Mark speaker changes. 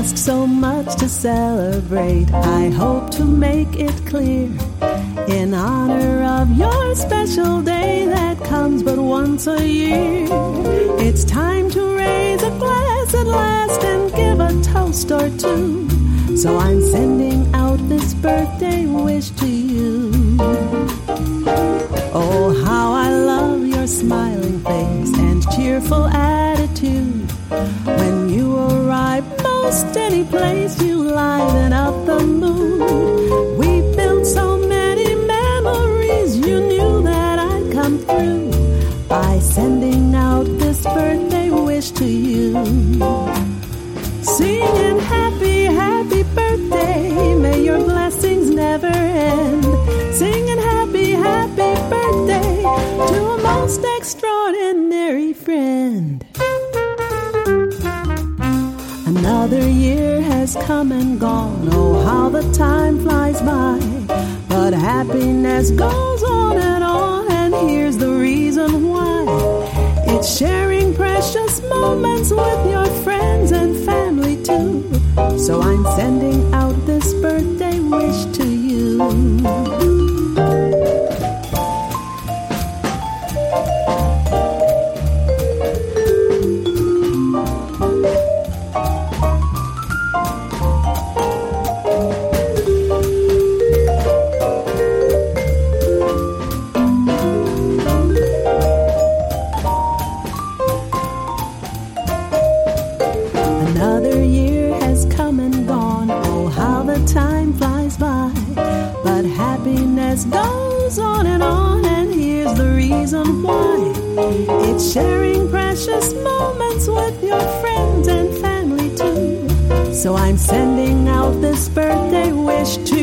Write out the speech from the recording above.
Speaker 1: just so much to celebrate. I hope to make it clear in honor of your special day that comes but once a year. It's time to raise a glass at last and give a toast or two. So I'm sending out this birthday wish to you. Oh, how I love your smiling face and cheerful attitude. When you arrive, most any place you liven up the mood. We built so many memories, you knew that I'd come through by sending out this birthday wish to you. Singing happy, happy birthday, may your blessings never end. Singing happy, happy birthday to a most extraordinary friend. Another year has come and gone, oh how the time flies by. But happiness goes on, and here's the reason why. It's sharing precious moments with your friends and family too. So I'm sending out this birthday wish to you. Another year has come and gone, oh how the time flies by. But happiness goes on, and here's the reason why. It's sharing precious moments with your friends and family too. So I'm sending out this birthday wish to